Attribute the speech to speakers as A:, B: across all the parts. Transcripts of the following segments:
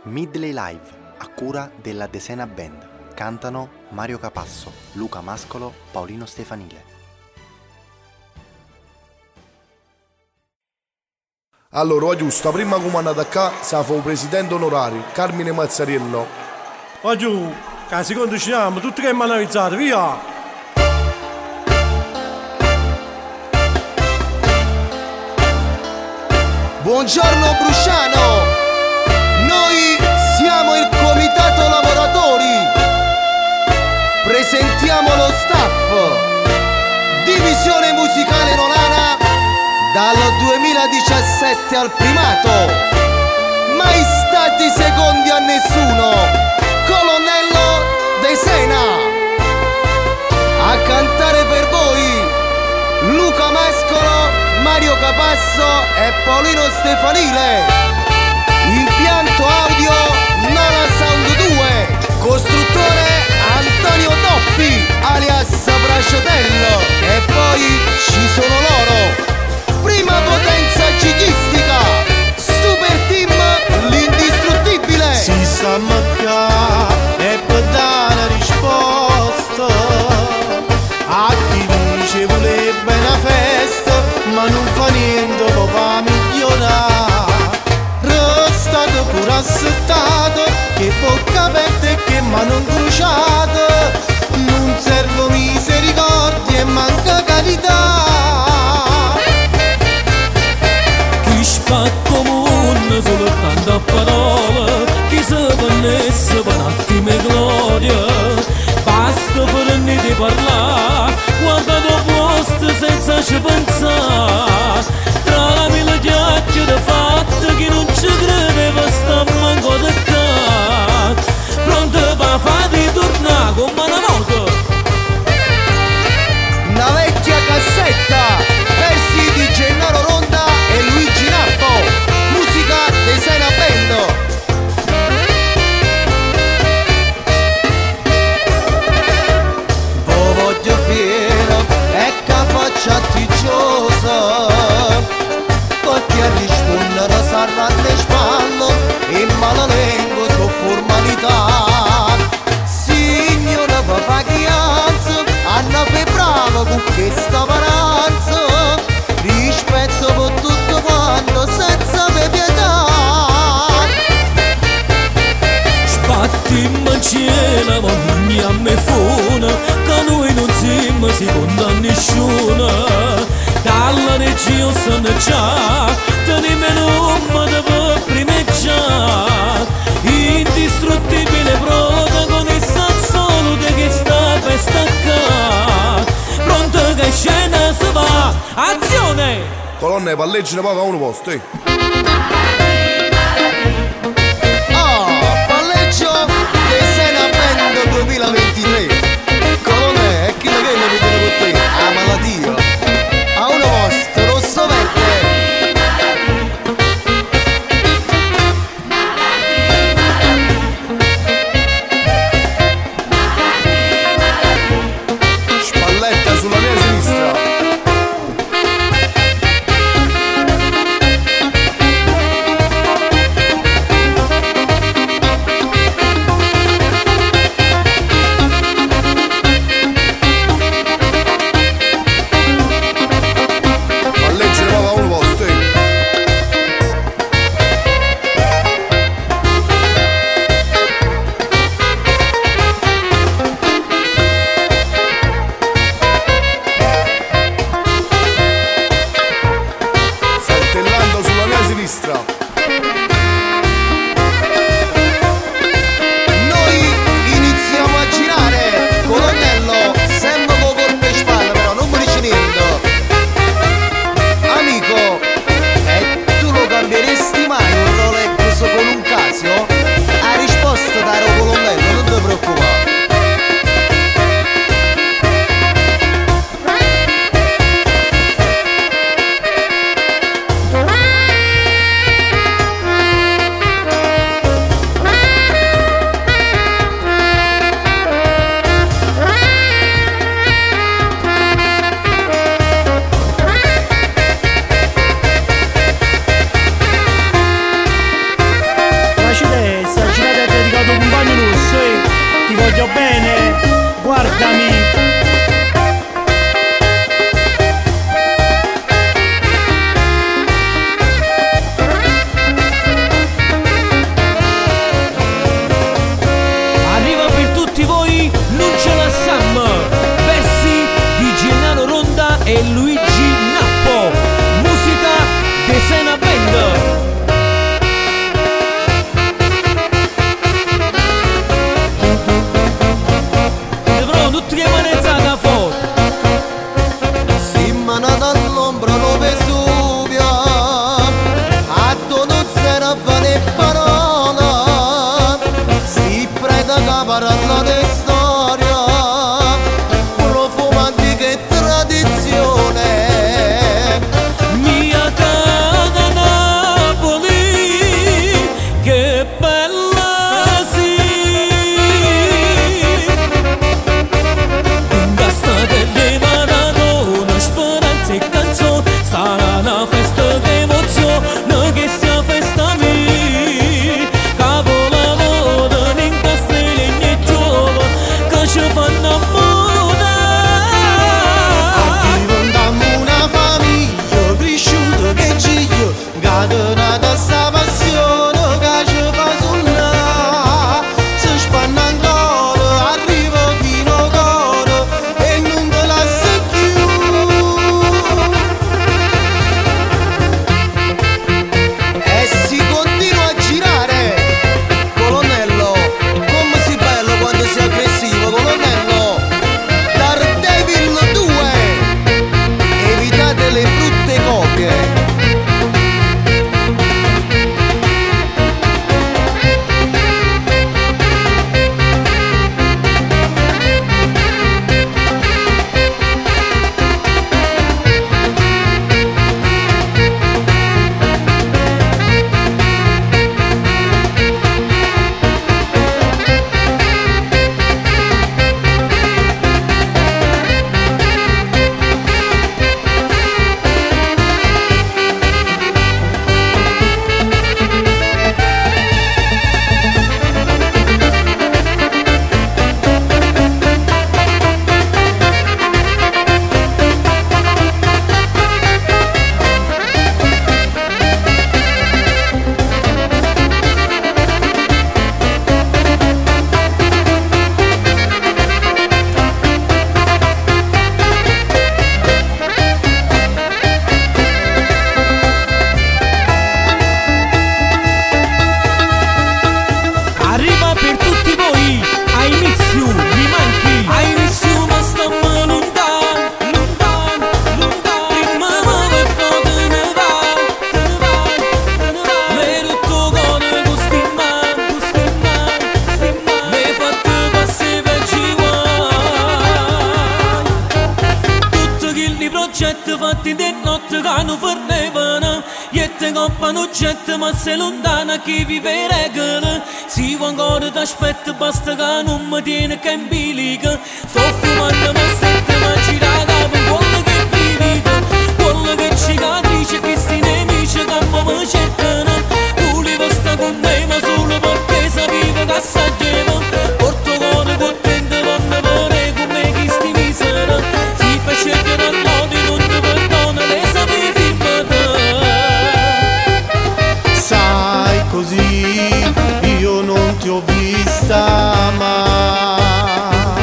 A: Midley Live, a cura della Desena Band. Cantano Mario Capasso, Luca Mascolo, Paolino Stefanile.
B: Allora, è giusto, prima comandata qua, sa fu presidente onorario, Carmine Mazzariello.
C: Ma giù, che secondo ci siamo, tutti che analizzato, via!
D: Buongiorno Brusciano, noi siamo il Comitato Lavoratori, presentiamo lo staff, divisione musicale nolana, dal 2017 al primato, mai stati secondi a nessuno, colonnello Desena, a cantare per voi Luca Mascolo, Mario Capasso e Paolino Stefanile. Impianto audio Nona Sound 2. Costruttore Antonio Toppi alias Braciotello. E poi ci sono loro. Prima potenza gigistica, super team l'indistruttibile.
E: Si sa macca e per dare la risposta a chi dice volebbe una festa ma non fa niente papà migliorare. Restate pure assettato che bocca aperta e che mano incrociata, non serve misericordia e manca carità.
F: Chi spacco mondo soltanto a parole, chi se vannesse per attimi e gloria, basta per ne di parlare, guarda da posto senza ci pensare. Tra la mille chiacchiere fatte chi non ci credeva sta manco da qua, pronto per fare tornare come una moto.
D: Una vecchia cassetta, versi di Gennaro Ronda e Luigi Nappo, musica Desena Band. Voglio fiero e che faccia ticiosa, perché a rispondere sarà alle spalle e malalengo su formalità. Signora va fa chianza, Anna fe brava con questa paranza, rispetto per tutto quanto senza me pietà.
F: Sbatti in cielo, ma ogni a me funa, che noi non siamo secondo a nessuno. Dalla regia se ne già, tenime nome da per primeggiare. Indistruttibile protagonista assoluto che sta per staccare. Pronto che scena si va, azione!
B: Colonne, palleggine poco a uno posto,
D: Palleggio Desena Band 2023. Colonne, è chi lo viene vedere con te? A malattia. A uno posto, rosso verde.
B: Spalletta sulla mia sinistra. Palleggine poco a uno posto, saltellando sulla mia sinistra.
D: Noi iniziamo a girare. Colonnello, sempre con colpe in spalla, però non mi dici niente. Amico, e tu lo cambieresti mai un Rolex con un Casio? Ha risposto caro colonnello, non ti preoccupare.
E: catenata sta passione che ci fa suonare, si spanna ancora, arriva fino a coro e non te lascia più.
D: E si continua a girare, colonnello, come si bello quando si è aggressivo, colonnello. Daredevil 2, evitate le brutte copie.
F: Arriva per tutti voi, I miss you, mi manchi. I miss you, ma stiamo lontano, lontano, lontano. Prima muove e poi te ne vai, te ne vai, te ne vai. Mi hai rotto cuore con sti mani, sti mani. Mi hai fatto passare per ci guai. Tutti quei progetti fatti di notte che non fermavano. Iette coppano gente ma sei lontana chi vive regole. Si va ancora t'aspetta basta che non mi tiene che in bilica. Sto fumando ma sette ma ci capo quello che brivida. Quello che cicatrice che sti nemici che mi cercano. Volevo sta con me ma solo perché sapevo che assaggiavo. Porto cuore contento quando vorrei come chi sti misera. Si fa scegliere a nodi non ti perdona le sapevi filmata.
E: Sai così io non ti ho vista mai,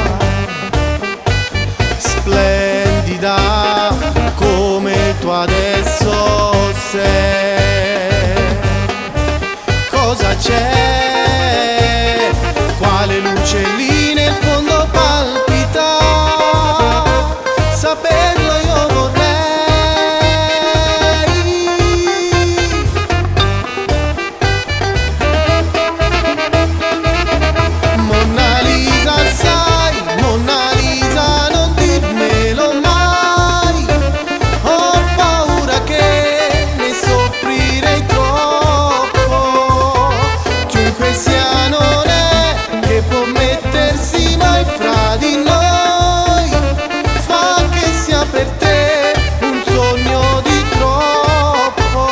E: splendida come tu adesso sei. Cosa c'è? Quale luce lì nel fondo palpita? Saperlo io vorrei. Monna Lisa, sai, Monna Lisa, non dirmelo mai. Ho paura che ne soffrirei troppo. Chiunque sia non è che può mettersi mai fra di noi. Fa che sia per te un sogno di troppo.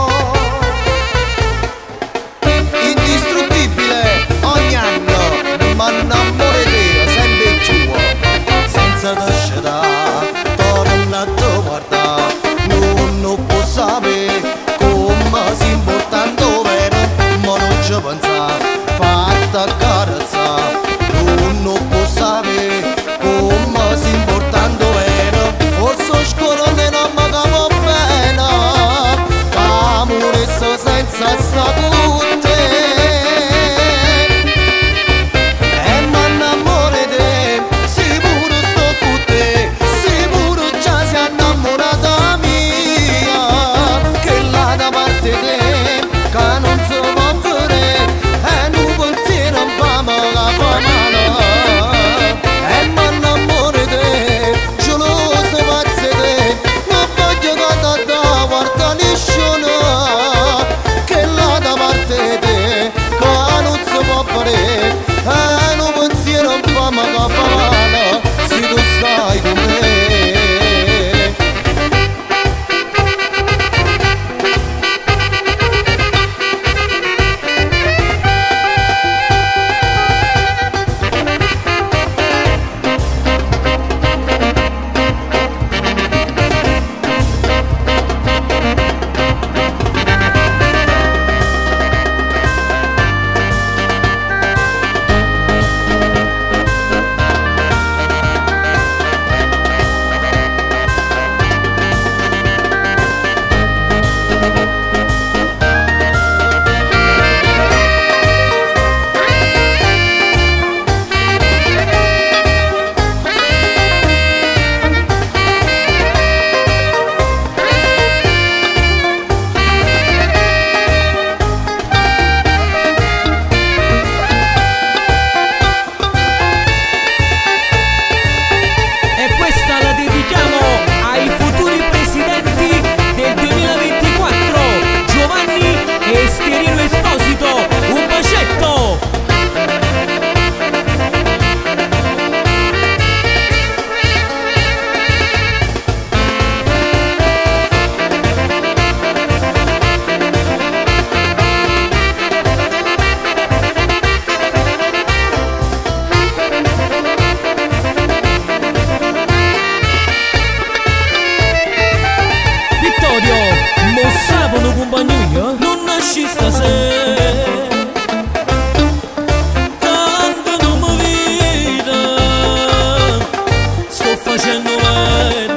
D: Indistruttibile, ogni anno, ma innamore te sempre più. Senza t'ascetà, torna a te guarda. Non può sapere come si importando vero. Ma non ci pensa, fatta carezza. Non può sapere come si importando vero. Forse scorone non mi capo bene. Amore senza sta tutte. E m'annamore te, sicuro sto con te, sicuro già si è innamorata mia. Che là da parte te, che non si può vedere, e un pensiero non fa male, fa male. E m'annamore te, geloso pazze te, non voglio che da guarda liscione, che là da parte
F: finisci stasera. Tanto non mi vita, sto facendo bene,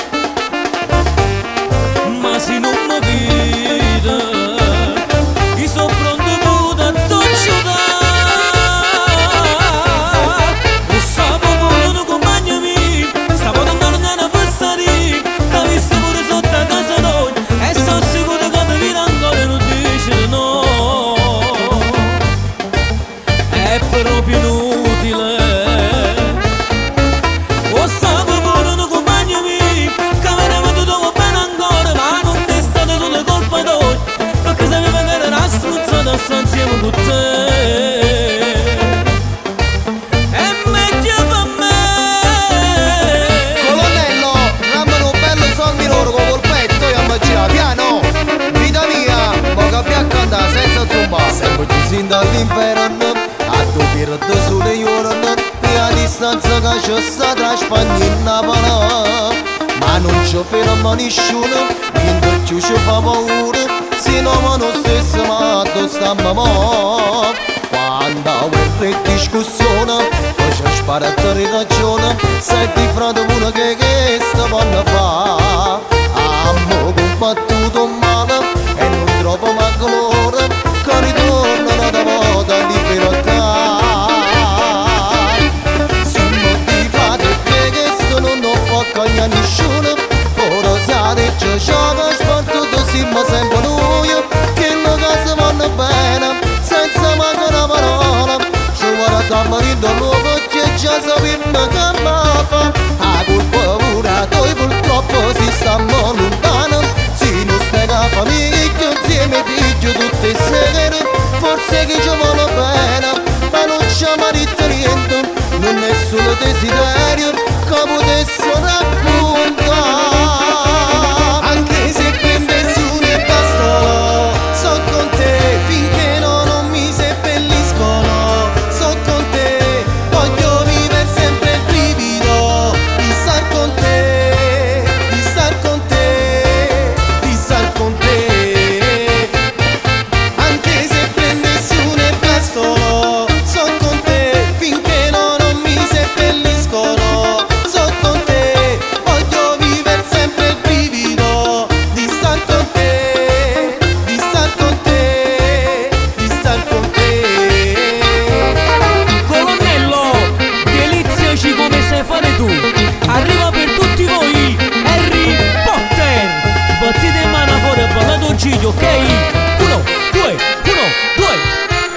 F: ma se non mi vita, io sono pronto pure a t'acciutare. Lo sapo pure un compagno mio, stavo tornando a passare, t'ha visto pure sotto a casa noi, e sono sicuro che mi viene ancora e non dice no. È proprio inutile. Lo sapo pure un compagno mio, che avremmo tutto bene ancora, ma non è stata solo colpa tua, perché sapevo che era una struzzata sta insieme con te. È meglio per me.
D: Colonnello, dammelo un bello soldi loro con colpetto e ammaggira piano. Vita mia, mo che abbiamo cantato senza zumba. Sempre chiusi dall'inferno, a tu pirate sulle giorni, e a distanza che c'è sta tra Spagna e Napoli. Ma non ci ferma nessuno, niente più ci fa paura, se no ma non stesso ma dove stiamo mo. Quando guerra e discussione, poi ci sparato di ragione, sei di frate pure che sta vanno fa. Amo combattuto male e non trovo mai colore, che ritornano da moda libertà. Sono di frate che sto non può cogliere nessuno, ora siate già gioca spartuto siamo sempre noi, che le cose vanno bene, senza manco una parola. Ci guarda marito nuovo che già sappiamo che va. A colpa pure noi purtroppo si stanno lontano, si non stai con famiglia insieme figlio tutte e sere. Forse che ci vuole bene, ma non ci marito niente, non è solo desiderio che potesse raccontare. Anche se prende su nel bastolo, so con te finché non mi seppelliscono. So con te, voglio vivere sempre il brivido di star con te, di star con te, di star con te. Anche se prende su nel bastolo, so con te finché non mi seppelliscono. So con te, voglio vivere sempre il brivido di star con te, di star con te, di star con te.
F: Colonnello, deliziaci come sai fare tu. Arriva per tutti voi Harry Potter. Battete in mano fuori a ballare un ciglio, ok? 1, 2, 1, 2.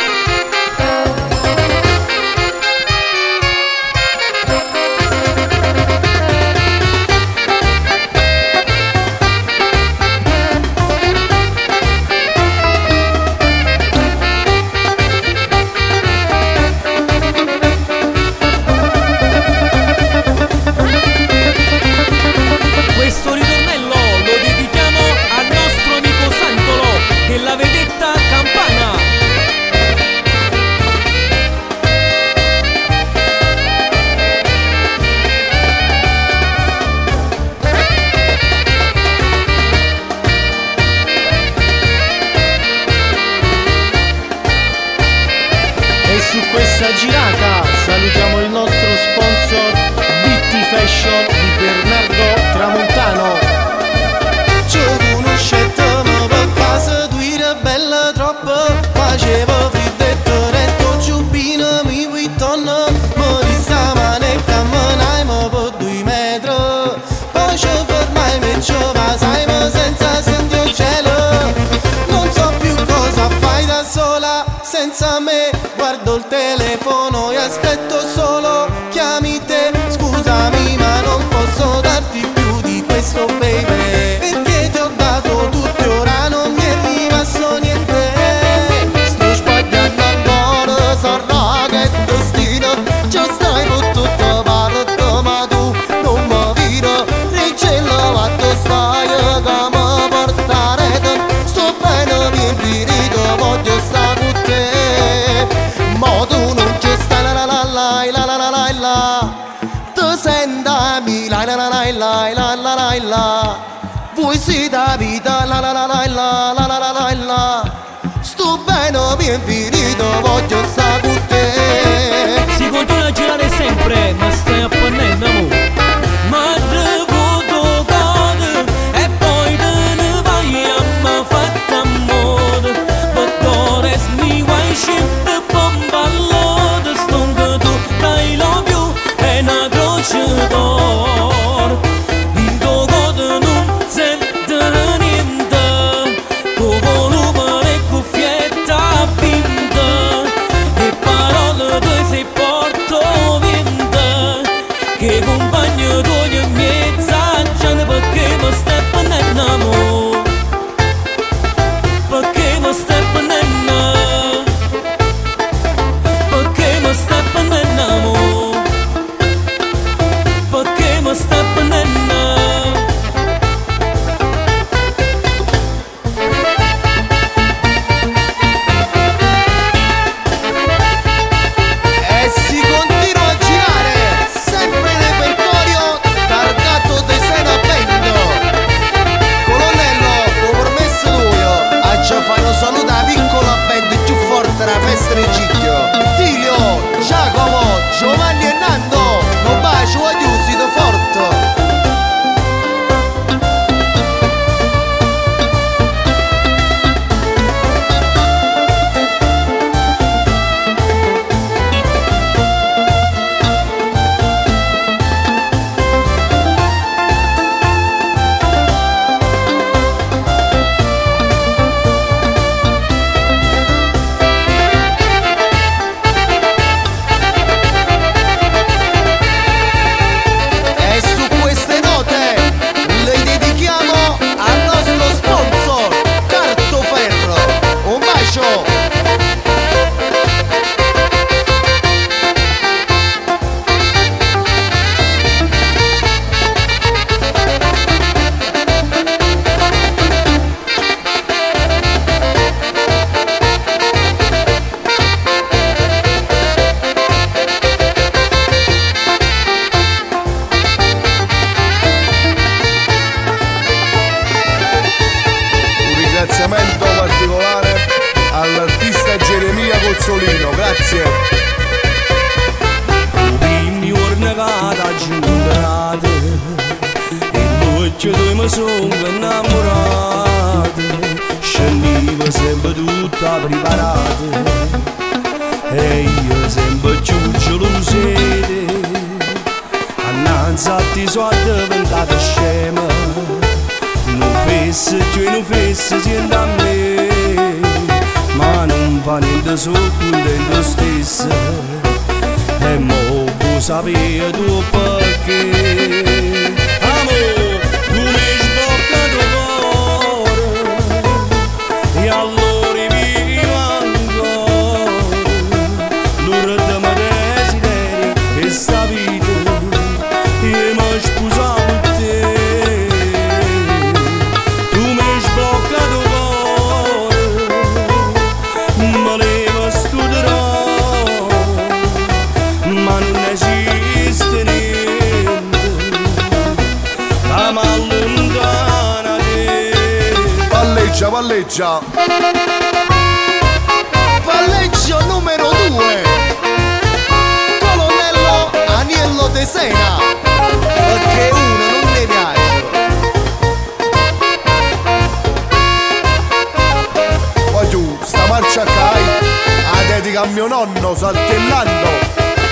F: Questo ritornello lo dedichiamo al nostro amico Santolo della vedetta campana.
E: E su questa girata salutiamo il nostro sponsor Bitti Fashion di Bernardo Tramontano.
D: Ci conoscetamo per casa, tu eri bella troppo, facevo frittette, retto ciubino, mi vittonno, mi stava nel camminai per 2 metri, poi ci fermai e ci passai senza sentire il cielo. Non so più cosa fai da sola senza me, guardo il telefono e aspetto solo chiami te. Scusami ma non posso darti più di questo baby, perché ti ho dato tutto e ora non mi è rimasto niente. Sto sbagliando ancora, sarà che destino, ci stai con tutta parte ma tu non mi vedi. Ricella quanto stai che mi portare te, sto bene mi infinito, voglio stare con te. Ma tu non ci stai la la la la la la la la la. Tu sentami la la la la la la la la la. Voi siete la vita la la la la la la la la la la. sto bene mi è infinito, voglio sta con te.
F: Si continua a girare sempre, ma stai appannendo amore. Ma devo cade e poi te ne vai a me fatta amore. Dottore mi vuoi scendere bomba all'ode, stongo tu dai love you e una croce d'oro. In tuo code non sente niente, tuo volume e cuffietta vinta, e parole tue si porto vinta, che compagno tuo e mezza gente perché mi stai prendendo amore, perché mi stai prendendo, perché mi stai prendendo amore, perché mi stai prendendo.
D: E si continua a girare, sempre in repertorio, targato de Sena Bendo. Colonnello, ho permesso tuo, a ci fare un saluto a piccola band più forte della festa del Cicchio. Tilio, Giacomo, Giovanni e Nando, un bacio a chiusi da forte. E su queste note le dedichiamo al nostro sponsor Cartoferro. Un bacio!
B: Un ringraziamento particolare all'artista Geremia Cozzolino, grazie.
F: Primi giornata giungate e l'occhio due mi sono innamorate, scendiva sempre tutta preparata e io sempre giugiolo in sede, annanzi a ti sono diventata scema, non fesse più e non fesse siendo a me, ma non fa niente, sono contento stesso. E mo' vuoi sapere tu perché? Amore, tu mi sboccato cuore e allora vivo ancora l'urto mi desideri e sta vita e mi sposavo con te. Tu mi sboccato cuore, ma leva studierò, ma non esiste niente che m'allontana da te.
B: Palleggia, palleggia.
D: Palleggio numero 2, Colonnello Aniello de Sena, perché uno non mi piace.
B: Poi tu, sta marcia a Kai, la dedica a mio nonno saltellando.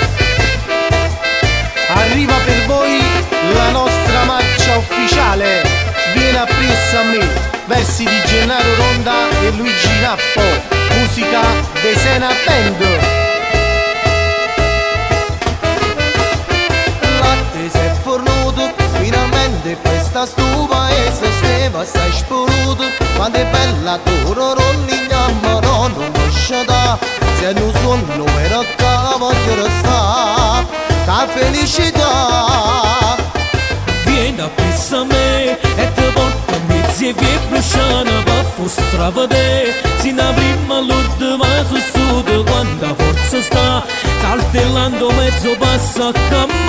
E: Arriva per voi la nostra marcia ufficiale, viene appressa a me, versi di Gennaro Ronda e Luigi Nappo, musica de Sena Band.
D: Latte si è fornuto, finalmente questa sto paese steva sta esploduto. Quando è bella tu non innamorò, non lascia da, se non sono era che voglio restare, la felicità.
F: Vieni appresso a me e ti porto a mezzi e vi bruciano per fostravede. Si na prima l'ultima su sud quanta forza sta, saltellando mezzo passo a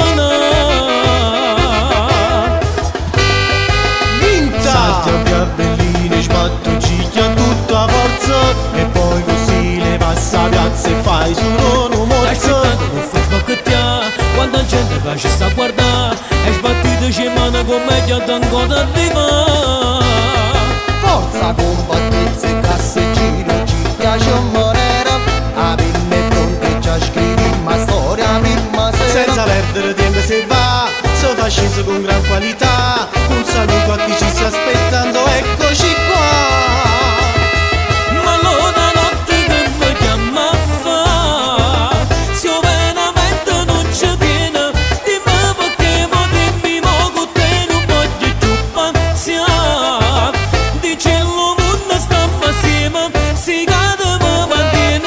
F: camminare.
E: Vinta!
D: Salti a Bellini, sbatto cicchia tutta forza
E: morso e poi così le passa piazza e fai solo un morso.
F: Non fai spacchettare quando la gente che ci sta a guardare e sbattito c'è mano con me che ancora arriva.
D: Forza combattezza e casseggino, ci piace un morero. A pinna è pronta e già scrivi ma storia prima sera.
E: Senza perdere tempo se va, so fa sceso con gran qualità. Un saluto a chi ci sta aspettando, eccoci qua.
F: Ma l'ora notte che mi chiama a fa, se io veramente non ci tiene, dimmi perché mo dimmi mo con te non voglio più pensare. Dice il mondo stiamo assieme, si cade mi mantiene.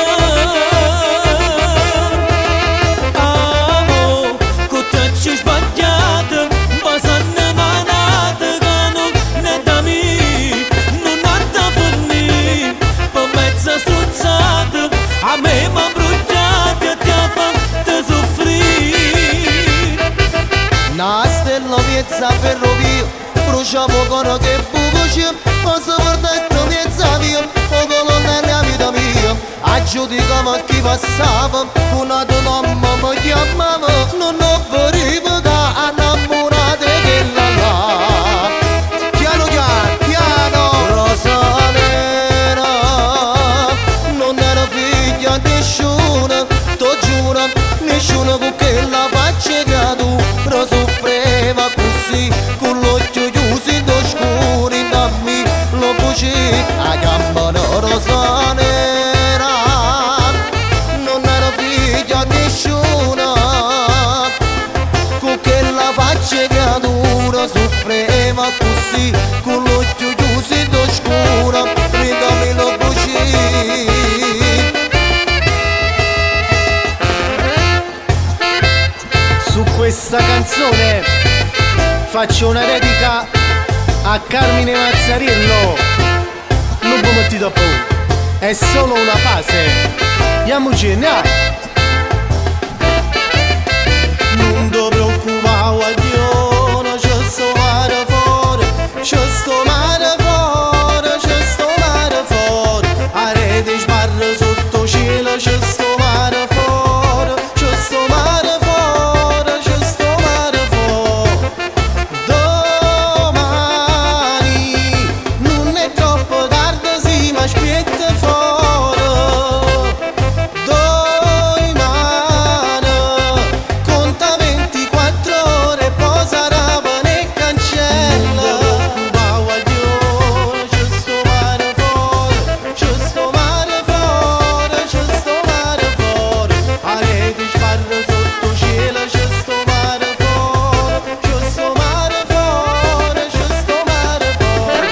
F: Amo, con te ci sbagliate, ma sanno manate che non ne da me, non ha da fornire, per mezza struzzata, a me m'ha bruciato e ti ha fatto soffrire.
D: Una stella piezza ferrovia, brucia poco che buco c'è, ma se portato piezza via, o colonnelli a vita mia. Aggiudicava chi passava, una tua mamma mi chiamava, non ho verifica, innamorate che la là. Piano piano, piano, rosa nera, non era figlia di nessuno, t'ho giuro, nessuno con che la faccia che tu soffreva così, con l'occhio chiuso in oscuri, dammi lo buci, a chiamano rosa nera, non era figlia di nessuno, con che la faccia che tu soffreva così, con l'occhio chiuso in oscuro, ridammi lo buci.
E: Su questa canzone faccio una dedica a Carmine Mazzariello. Non vi mettete a paura, è solo una fase. Andiamoci, andiamo. Non ti preoccupare, addio, c'è sto mare fuori, c'è sto mare fuori, c'è sto mare fuori. A rete sbarra sotto cielo, c'è sto mare fuori, c'è sto mare fuori, c'è sto mare fuori. Domani non è troppo tardi, sì, ma aspetta fuori. Domani conta 24 ore, poi sarà pane e cancella. C'è sto mare fuori, c'è sto mare fuori, c'è sto mare fuori. A rete sbarra sotto cielo, c'è sto mare fuori, c'è sto mare fuori, c'è sto mare fuori.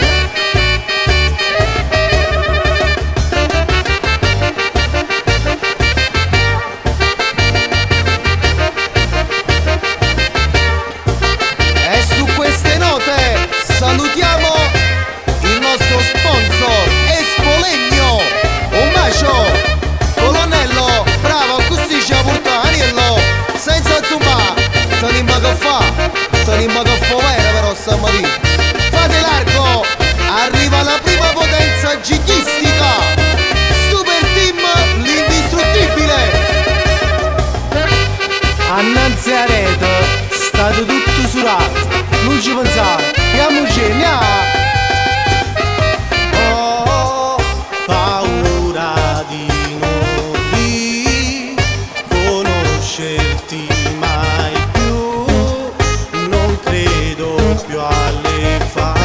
D: E su queste note salutiamo il nostro sponsor Espolegno. Un bacio colonnello, bravo, così ci ha portato Aniello, senza zumba, tenimmo che fa vera però stamattina. Fate largo, arriva la prima potenza gigistica, Super Team l'indistruttibile.
E: Annanzi a rete, state tutto surato, non ci pensate, andiamoci, andiamo! Ho paura di non riconoscerti mai più, non credo più alle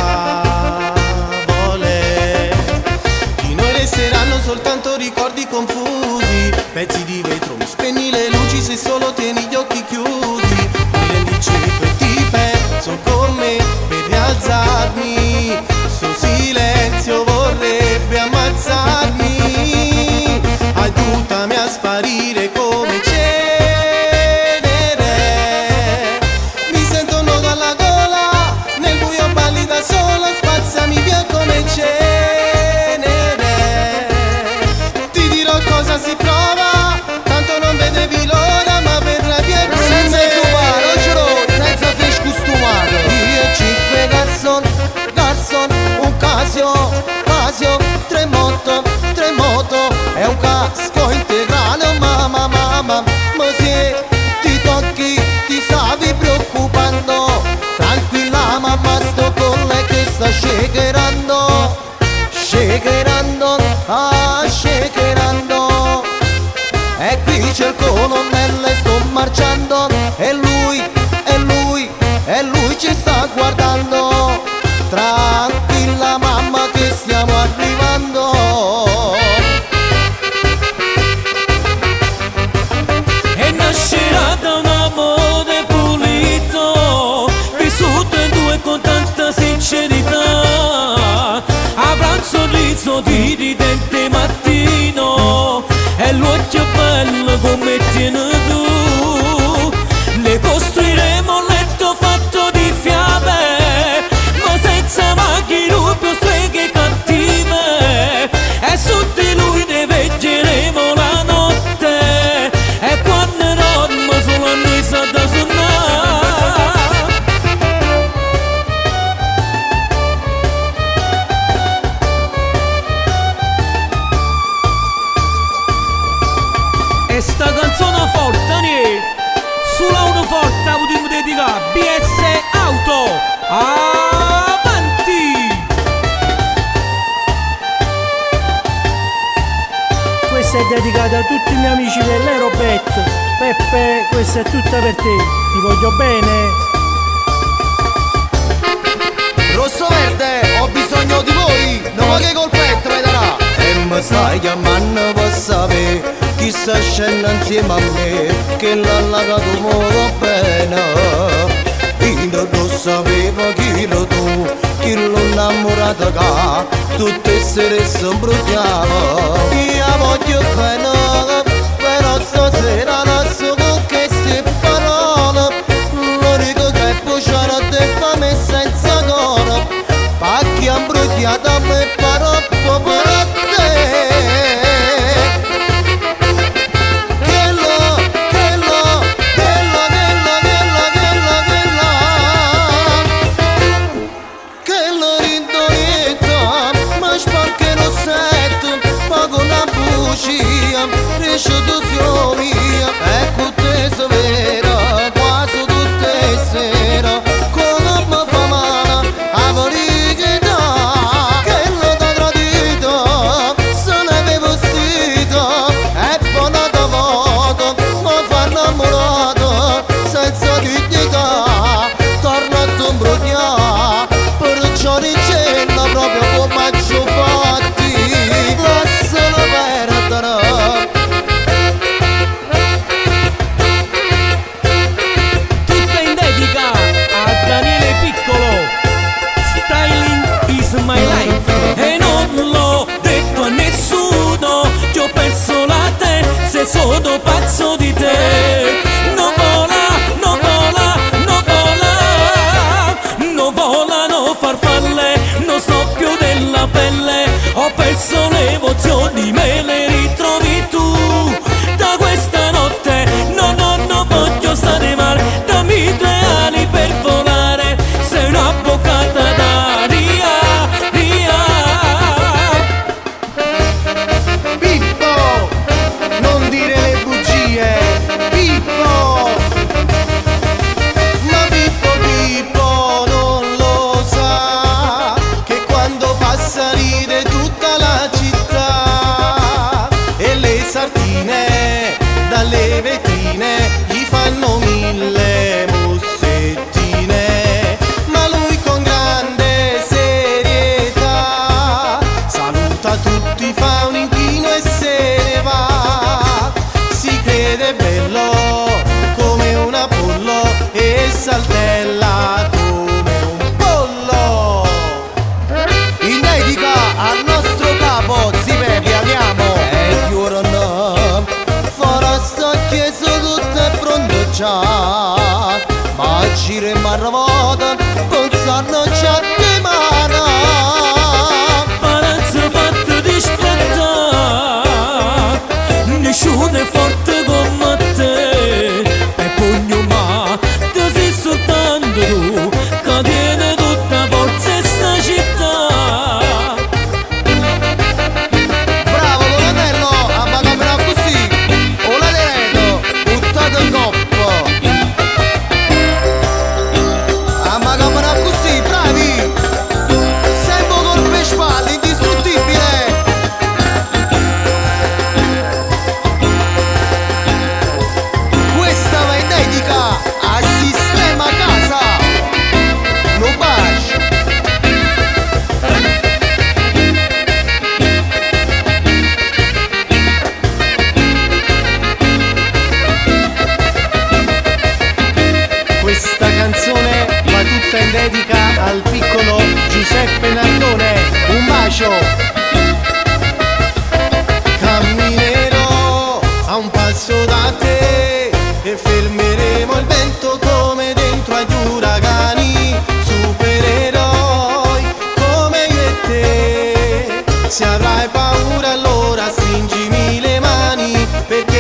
E: favole, di noi resteranno soltanto ricordi confusi, pezzi di vetro, mi spegni le luci se solo tieni gli occhi chiusi, mi rendi cieco e ti penso con me per rialzarmi, sto silenzio vorrebbe ammazzarmi, aiutami a sparire come cenere, mi sento un nodo alla gola, nel buio balli da sola, spazzami via come cenere, ti dirò cosa si prova, tanto non vedevi l'ora, ma vedrai più
D: Senza zumba, senza fish costumato. Io e 5 garçon, un Casio, tre moto, shakerando. E qui c'è il colonnello e sto marciando, e lui ci sta guardando. Tranquilla mamma che stiamo arrivando.
F: E nascerà da un amore pulito, vissuto in due con tanta sincerità. Avrà un sorriso di ridente mattino e l'occhio bello come tieni tu. Le costruiremo un letto fatto di fiabe, ma senza maghi, lupi o streghe cattive. E su di lui ne veggeremo la notte, e quando dormo solo a noi sa da suonare. E sta canzone forte, ne? Sulla uno forte potremmo dedicare BS Auto. Avanti!
C: Questa è dedicata a tutti i miei amici dell'Aerobet. Peppe, questa è tutta per te. Ti voglio bene.
D: Rosso verde, ho bisogno di voi, non che colpetto mi darà. E mi stai chiamando per sapere chi sta scendendo insieme a me, che l'ha lagato molto bene. Io non sapevo chi ero tu, chi l'ho innamorato che tutte le sere si imbrugliava. Io voglio bene, però stasera non so con che queste parole. L'unico che poi c'era dentro me senza coro, pacchi imbrugliata a me parò per te. Riesce tu sia mia, ecco te se vera, quasi tutte sera, come mi fa male a verigità, che l'ho tradito, se ne avevo vestito, e poi da voto, mi fa innamorato, senza dignità, torno a imbrogliare, perciò dicendo proprio come ci ho fatti, lascialo perdere.
F: My life. E non l'ho detto a nessuno, ti ho perso la testa e sono pazzo di te. Non vola, non vola, non vola, non volano farfalle, non sto più nella pelle, ho perso le emozioni, me le ritrovi tu. Da questa notte no, no, non voglio stare male, dammi due ali per volare, sei una boccata d'aria.
E: Dalle vetrine gli fanno 1000 mussettine, ma lui con grande serietà saluta tutti, fa un inchino e se ne va. Si crede bello come un apollo e saltella come un pollo.
D: In dedica al nostro capo, Zipepi, amiamo. E ora no, farà sta chiesa tutta pronta già, ma ci rimarrà vuota, pensarno già di mano.
F: Paranza fatta di splattare, nessuno è forte come te, e pugno ma te sei soltanto tu, che tiene tutta forza in sta città.
D: Bravo colonnello, a camera così, o la dereto, buttate in coppa. A camera così, bravi, sempre colpe spalle, indistruttibile.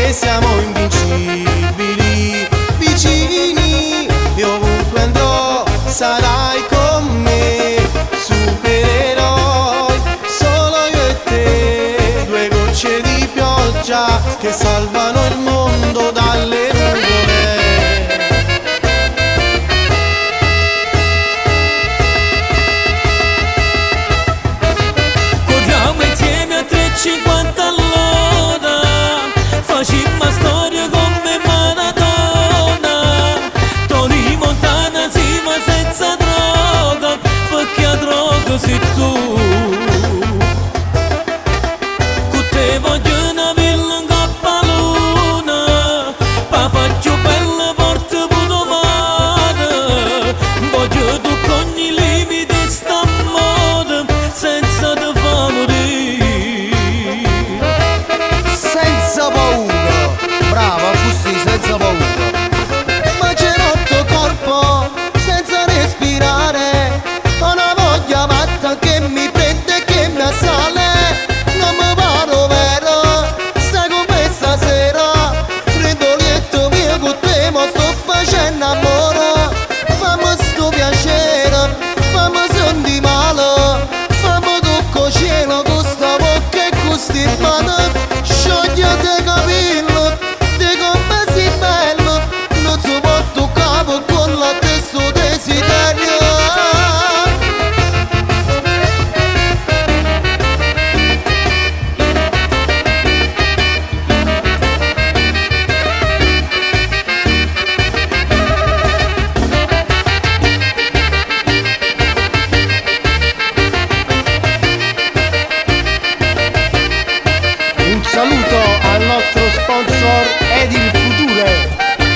E: che siamo invincibili, vicini, e ovunque andrò sarai con me, supereroi, solo io e te, due gocce di pioggia che salvano il mondo dalle nuvole.
F: Corriamo insieme a 350 all'ora, facciamo storia come Maradona, Tony Montana sì ma senza droga, perché a droga sei tu. Con te voglio una villa in Cappaluna, pa faccio bella porta puto mare, voglio tu con i limiti sta moda, senza te fa morire.
D: Senza paura, brava così, senza paura. Ma c'è rotto corpo, senza respirare, ho una voglia matta che mi prende e che mi assale. Non mi paro vero, stai con me stasera, prendo lieto mio con te, ma sto facendo amore. Fammi sto piacere, fammi son di male, fammi tocco cielo con sta bocca e con sti mani. Sciogliete capello, di come si bello, non si può toccare con la testa desiderio.
E: Un saluto al nostro sponsor Edil Future.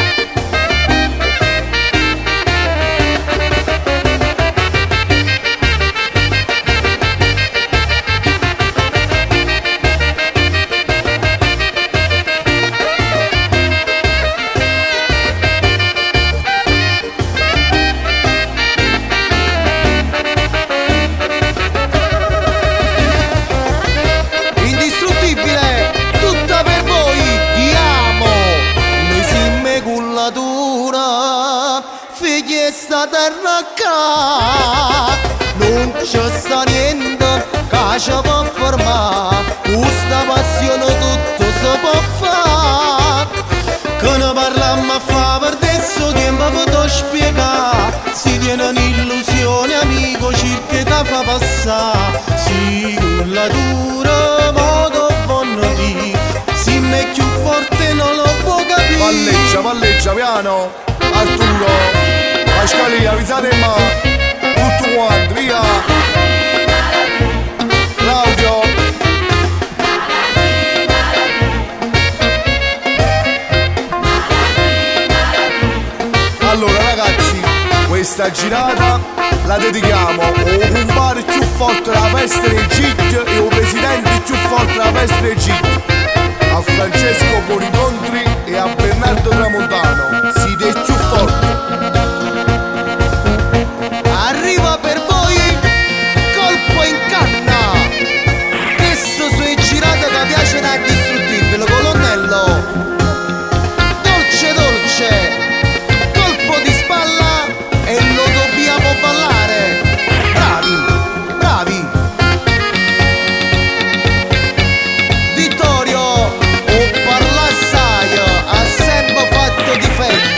D: Indistruttibile, tutta per voi, vi amo. Noi siamo cullatura, figli e sta terra qua. Non c'è sta niente che ci può fermare, questa passione tutto si può fare.
E: Che ne parlammo a fa per adesso tempo potrò spiegare. Si tiene un'illusione amico, cerca da fa passare. Si cullatura, modo buono di, si me più forte non lo può capire.
B: Palleggia, palleggia, piano. Arturo, Pascalia, avvisate ma. Tutto quanto, via. Claudio. Allora ragazzi, questa girata la dedichiamo a un compare più forte della festa del GIG e un presidente più forte della festa del GIG, a Francesco Bonicontri e a Bernardo Tramontano. Siete più forti.
D: Arriva per voi colpo in canna. Questo sui girate che piace da indistruttibile colonnello. Dolce dolce, colpo di spalla e lo dobbiamo ballare. Bravi, bravi. Vittorio, o parla assai, ha sempre fatto difetto.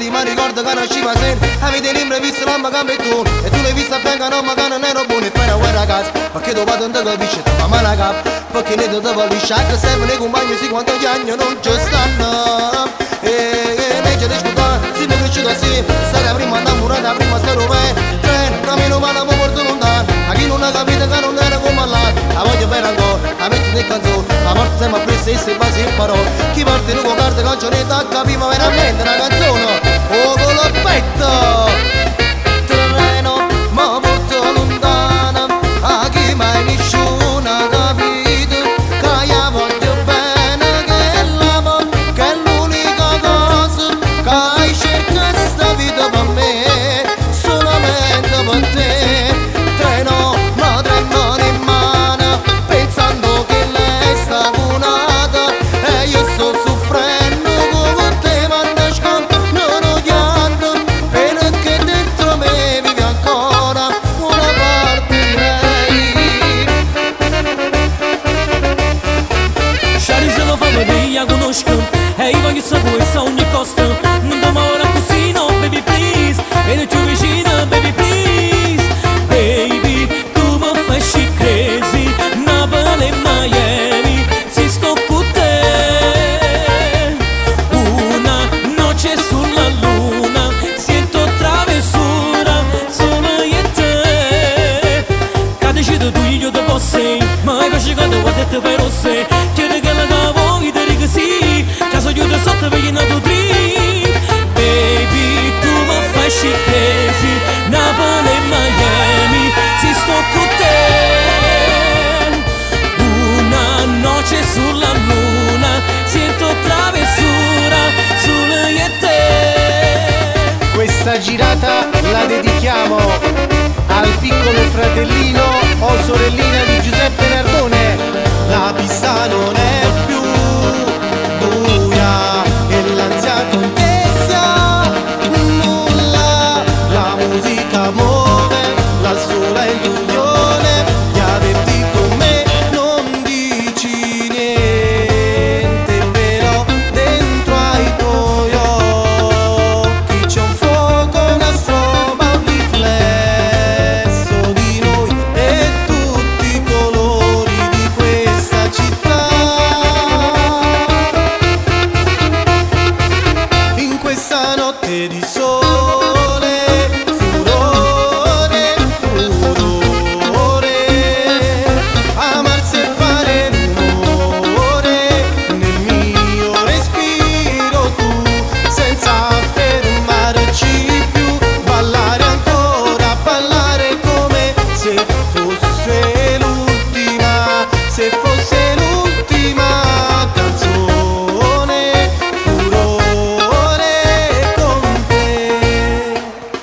D: di ma ricordo che non ci va sempre. Avete l'imprevisto non mi cambia tu. E tu l'hai vista a fianco non ma che non ero buono. E poi una guerra a casa, perché dopo non ti capisci, ti fa male a capo. Perché ne ti devo lisciare, che servono i compagni, sì quanto gli anni non ci stanno. E lei ci discutava, si mi cresciuto sì. Stare prima innamorata, prima stare bene. Treno, cammino male, mi porto lontano. A chi non ha capito che non era come là. La voglio bene ancora, la metto nel canzone. La morte sempre più stessa e basi in parole. Chi parte in un carta canzonetta, capiva veramente una canzone. Oh, con lo petto. Treno, ma porto lontano. A chi mai nessuno ha capito. Che io voglio bene, che l'amo, che è l'unica cosa. Che cerca sta vita per me, solamente per te. Treno, ma treno in mano, pensando che lei sta buonata. E io sto soffrendo come te, ma nascondo, non odiando. Perché dentro me vive ancora una parte di lei.
F: Shari se lo fa vedere, io conosco. E io voglio sapere se ogni costo. Non ti ora così, no, baby please. Vieni più vicino, baby please. Baby, tu mi fai sci crazy. Napoli e Miami, si sto con te. Una noce sulla luna, sento travessura, solo io e te. Che decido tu, io te posso, ma invece quando ho detto per sé. Chiede che la cavo, io ti dico sì. Caso io ti sotto per il nato drink. Baby, tu mi fai sci crazy. Napoli e Miami, si sto con te. Una noce sulla luna, sento travessura, solo io e te.
E: Questa girata la dedichiamo al piccolo fratellino o sorellina di Giuseppe Nardone. La pista non è più buia e l'ansia contessa nulla. La musica muove la sola illusione di averti con me. Non dici niente, però dentro ai tuoi occhi c'è un fuoco, una stroba, un riflesso di noi e tutti i colori di questa città. In questa notte di sole, furore, furore, amarsi e fare rumore nel mio respiro, tu senza fermarci più, ballare ancora, ballare come se fosse l'ultima, se fosse l'ultima canzone, furore con te.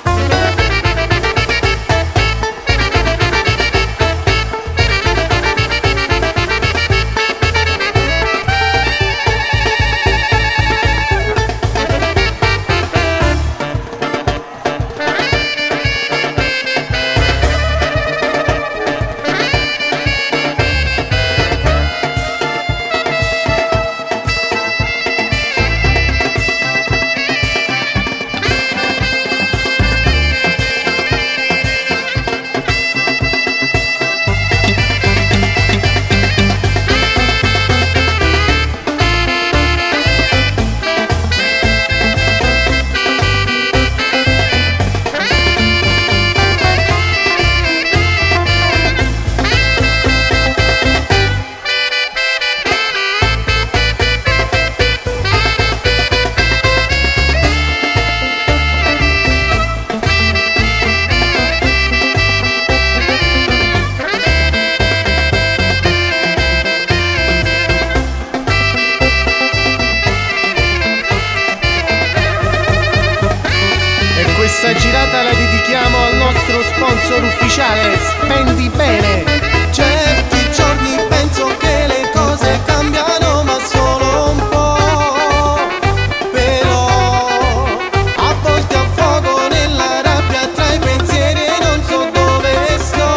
E: Questa girata la dedichiamo al nostro sponsor ufficiale, Spendi Bene. Certi giorni penso che le cose cambiano, ma solo un po'. Però a volte affogo nella rabbia tra i pensieri e non so dove sto.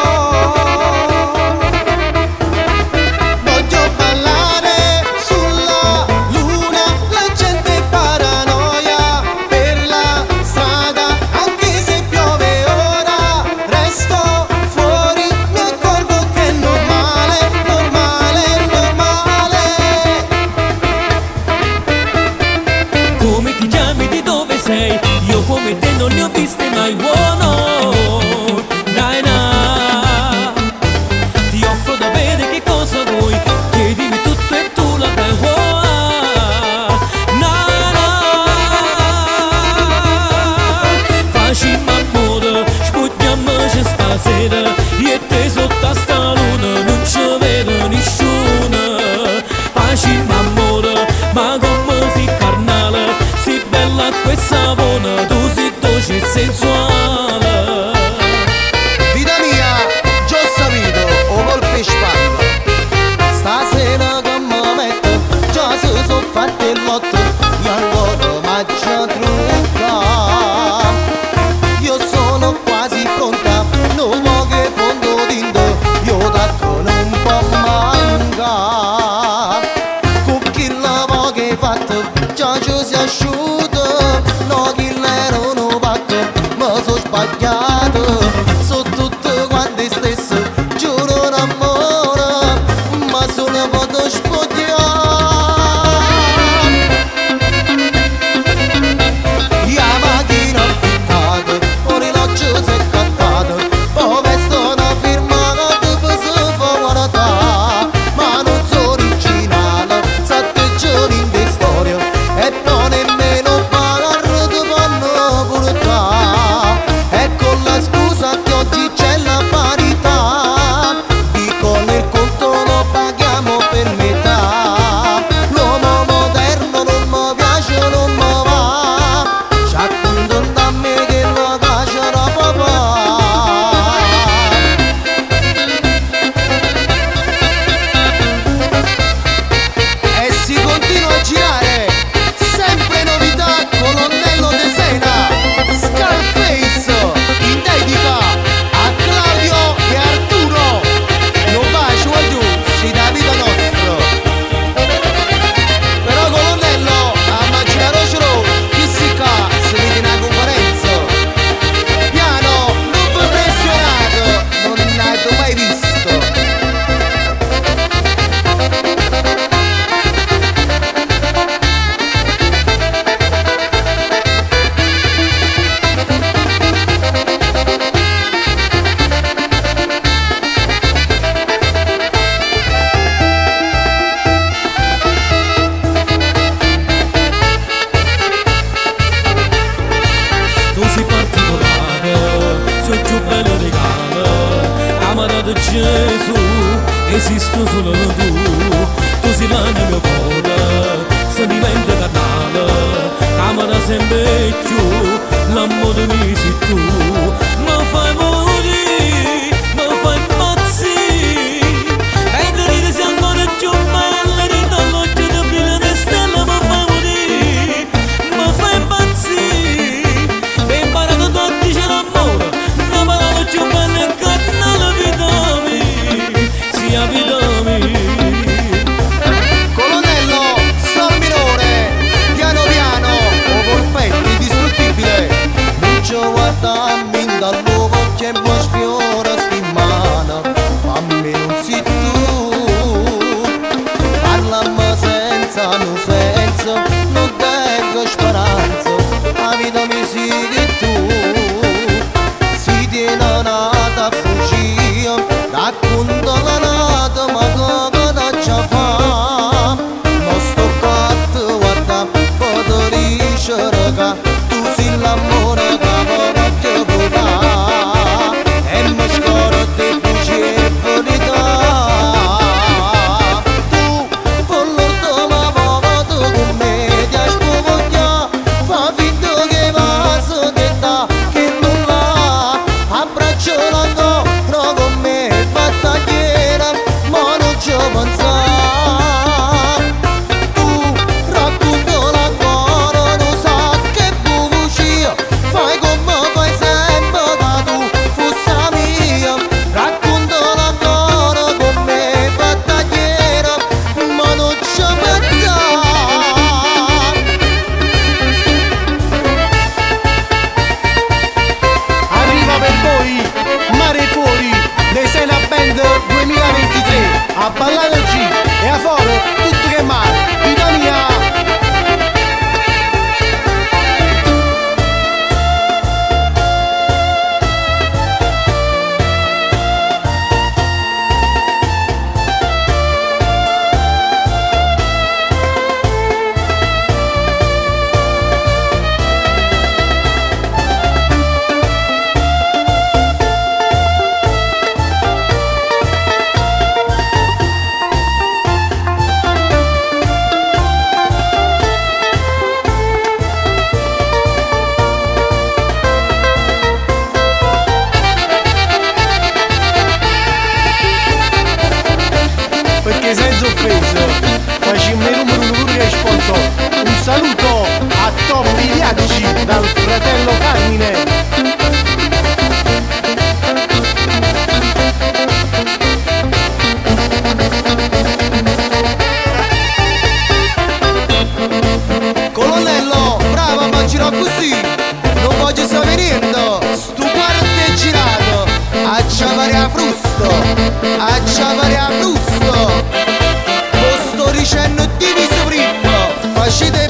E: Voglio ballare sulla luna, la gente paranoia per la
D: innamorato, sono tutte quante stesse, giuro l'amore, ma solo posso spogliare. La macchina affittata, orologio si è cattato, poi vesto una firma che si fa guardare, ma non sono originale, 7 giorni di storia e non nemmeno parare di panno portare. E con la scusa che oggi c'è la parità, dicono il conto lo paghiamo per metà. L'uomo moderno non mi piace, non mi va, ci accontento a me che lo caccia papà. E si continua a girare, sempre novità, colonnello De Sena, Scarface, in dedica a Claudio e Arturo. Non bacio a tu, si da vita nostra. Però colonnello, a immaginare solo, chi si ca, si vede in una conferenza. Piano, non vi impressionato, non l'avete mai visto.
F: Tu sei particolare, sei più bello regalo, amata di Gesù, esisto solo tu. Tu sei l'anima mio cuore, sentimento carnale, amata sempre più, l'amore mio sei tu. Mi fai morire, mi fai impazzire, e ti ridi sei ancora più bella, dall'occhio di brilla le stelle. Mi fai morire, mi fai impazzire, ho imparato a dire l'amore, una parola più bella e carnale, vita mia, sia vita mia.
D: Colonnello, sol minore, piano piano, o colpetto indistruttibile. Non ci guardarmi dall'uovo che mi sfiora sti mano, ma a me non sei tu. Parlami senza no senso, non tengo speranza, la vita mi siedi tu. Si tiene nata bugia, racconta la nata, ma come da già fa. Non sto qua a te guarda, posso dicere che tu sei l'amore che vorrei ti provare, e mi scordo bugie e verità. Tu, con l'orto ma voto con me ti spoglia, fa finta che va su detta che non l'ha, abbraccio la no con me battagliera, ma non ci pensa. Tu racconta la cuore, non sa che bugia, fai come fai sempre che tu fossi mia. Racconta la cuore con me battagliera, ma non ci pensa.
E: Arriva per voi Mare Fuori, De Sena Band 2023, a ballare G e a foro tutto che male, vita mia. Senza offesa, facciamo il numero uno pure che sponsor. Un saluto a Top Viaggi dal fratello Carmine.
D: Colonnello, bravo, ma girò così, non voglio sapere niente, stu guarda girato a ciavare a frusto, a ciavare a frusto. Lo sto dicendo diviso prima, facete